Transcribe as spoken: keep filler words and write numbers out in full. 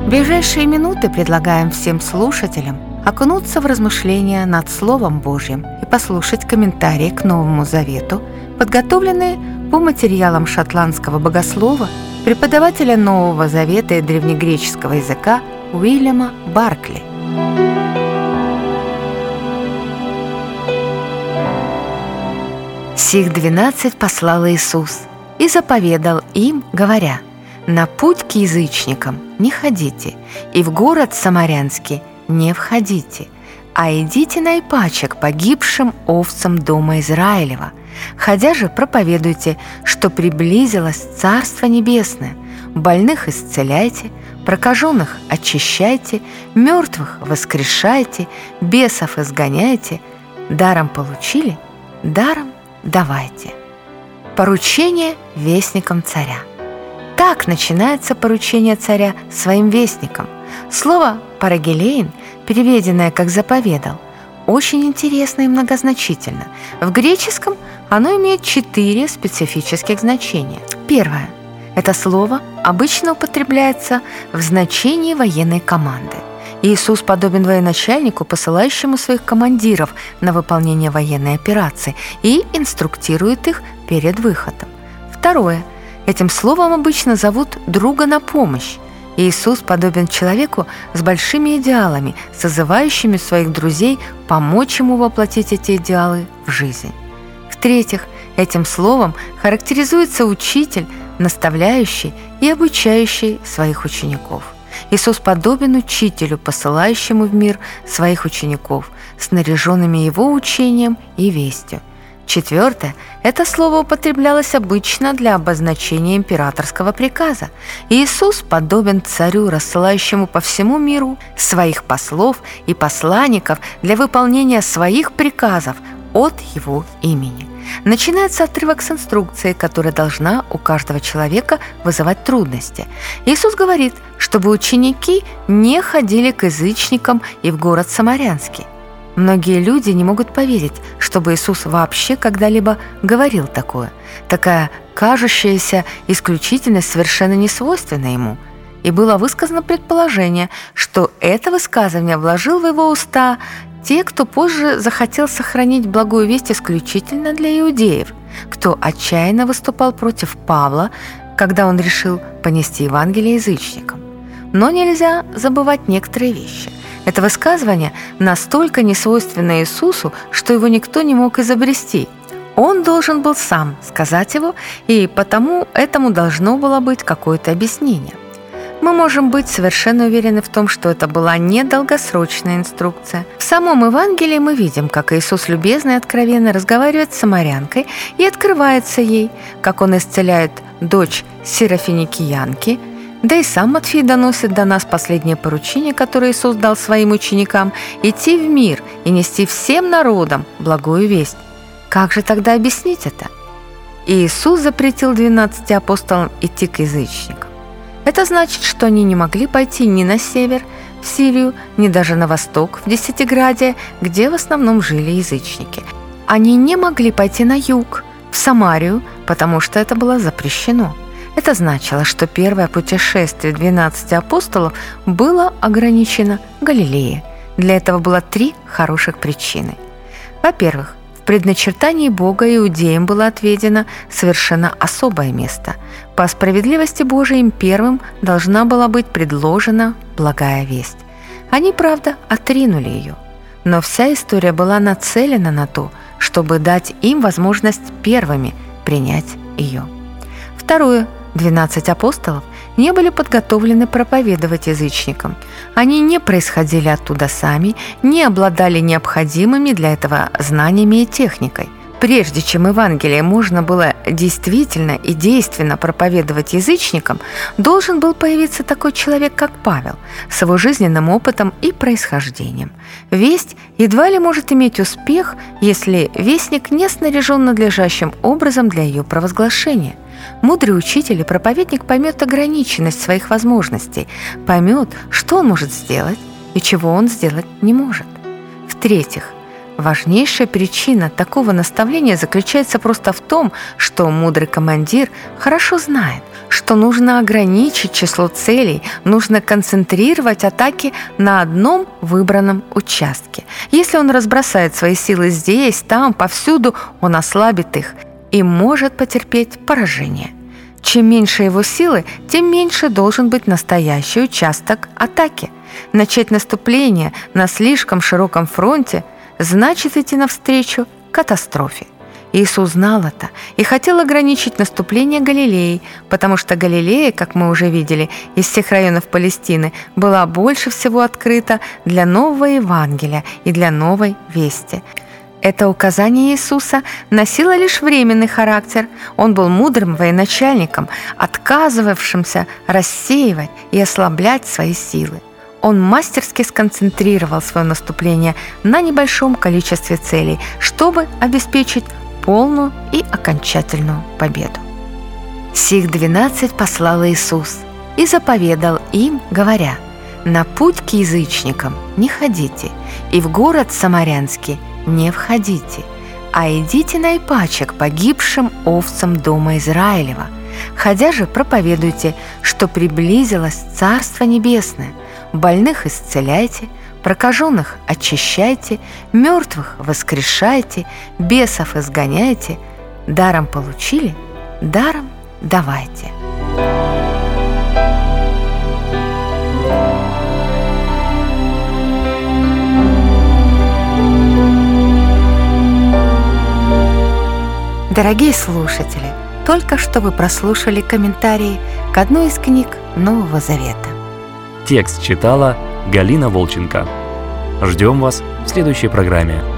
В ближайшие минуты предлагаем всем слушателям окунуться в размышления над Словом Божьим и послушать комментарии к Новому Завету, подготовленные по материалам шотландского богослова, преподавателя Нового Завета и древнегреческого языка Уильяма Баркли. «Сих двенадцать послал Иисус и заповедал им, говоря: на путь к язычникам не ходите, и в город самарянский не входите, а идите наипаче к погибшим овцам дома Израилева. Ходя же проповедуйте, что приблизилось Царство Небесное, больных исцеляйте, прокаженных очищайте, мертвых воскрешайте, бесов изгоняйте, даром получили, даром давайте». Поручение вестникам царя. Так начинается поручение царя своим вестникам. Слово «парагелейн», переведенное как «заповедал», очень интересно и многозначительно. В греческом оно имеет четыре специфических значения. Первое. Это слово обычно употребляется в значении военной команды. Иисус подобен военачальнику, посылающему своих командиров на выполнение военной операции и инструктирует их перед выходом. Второе. Этим словом обычно зовут друга на помощь. Иисус подобен человеку с большими идеалами, созывающими своих друзей помочь ему воплотить эти идеалы в жизнь. В-третьих, этим словом характеризуется учитель, наставляющий и обучающий своих учеников. Иисус подобен учителю, посылающему в мир своих учеников, снаряженными его учением и вестью. Четвертое. Это слово употреблялось обычно для обозначения императорского приказа. Иисус подобен царю, рассылающему по всему миру своих послов и посланников для выполнения своих приказов от его имени. Начинается отрывок с инструкции, которая должна у каждого человека вызывать трудности. Иисус говорит, чтобы ученики не ходили к язычникам и в город самарянский. Многие люди не могут поверить, чтобы Иисус вообще когда-либо говорил такое. Такая кажущаяся исключительность совершенно не свойственна ему. И было высказано предположение, что это высказывание вложил в его уста те, кто позже захотел сохранить благую весть исключительно для иудеев, кто отчаянно выступал против Павла, когда он решил понести Евангелие язычникам. Но нельзя забывать некоторые вещи. Это высказывание настолько несвойственно Иисусу, что его никто не мог изобрести. Он должен был сам сказать его, и потому этому должно было быть какое-то объяснение. Мы можем быть совершенно уверены в том, что это была не долгосрочная инструкция. В самом Евангелии мы видим, как Иисус любезно и откровенно разговаривает с самарянкой и открывается ей, как Он исцеляет дочь сирофиникиянки. Да и сам Матфей доносит до нас последнее поручение, которое Иисус дал своим ученикам – идти в мир и нести всем народам благую весть. Как же тогда объяснить это? Иисус запретил двенадцати апостолам идти к язычникам. Это значит, что они не могли пойти ни на север, в Сирию, ни даже на восток, в Десятиградие, где в основном жили язычники. Они не могли пойти на юг, в Самарию, потому что это было запрещено. Это значило, что первое путешествие двенадцати апостолов было ограничено Галилеей. Для этого было три хороших причины. Во-первых, в предначертании Бога иудеям было отведено совершенно особое место. По справедливости Божией им первым должна была быть предложена благая весть. Они, правда, отринули ее. Но вся история была нацелена на то, чтобы дать им возможность первыми принять ее. Второе. Двенадцать апостолов не были подготовлены проповедовать язычникам. Они не происходили оттуда сами, не обладали необходимыми для этого знаниями и техникой. Прежде чем Евангелие можно было действительно и действенно проповедовать язычникам, должен был появиться такой человек, как Павел, с его жизненным опытом и происхождением. Весть едва ли может иметь успех, если вестник не снаряжен надлежащим образом для ее провозглашения. Мудрый учитель и проповедник поймет ограниченность своих возможностей, поймет, что он может сделать и чего он сделать не может. В-третьих, Важнейшая причина такого наставления заключается просто в том, что мудрый командир хорошо знает, что нужно ограничить число целей, нужно концентрировать атаки на одном выбранном участке. Если он разбросает свои силы здесь, там, повсюду, он ослабит их и может потерпеть поражение. Чем меньше его силы, тем меньше должен быть настоящий участок атаки. Начать наступление на слишком широком фронте значит идти навстречу катастрофе. Иисус знал это и хотел ограничить наступление Галилеи, потому что Галилея, как мы уже видели, из всех районов Палестины была больше всего открыта для нового Евангелия и для новой вести. Это указание Иисуса носило лишь временный характер. Он был мудрым военачальником, отказывавшимся рассеивать и ослаблять свои силы. Он мастерски сконцентрировал свое наступление на небольшом количестве целей, чтобы обеспечить полную и окончательную победу. Сих двенадцать послал Иисус и заповедал им, говоря: «На путь к язычникам не ходите, и в город самарянский не входите, а идите наипаче к погибшим овцам дома Израилева. Ходя же проповедуйте, что приблизилось Царство Небесное. Больных исцеляйте, прокаженных очищайте, мертвых воскрешайте, бесов изгоняйте. Даром получили, даром давайте». Дорогие слушатели, только что вы прослушали комментарии к одной из книг Нового Завета. Текст читала Галина Волченко. Ждем вас в следующей программе.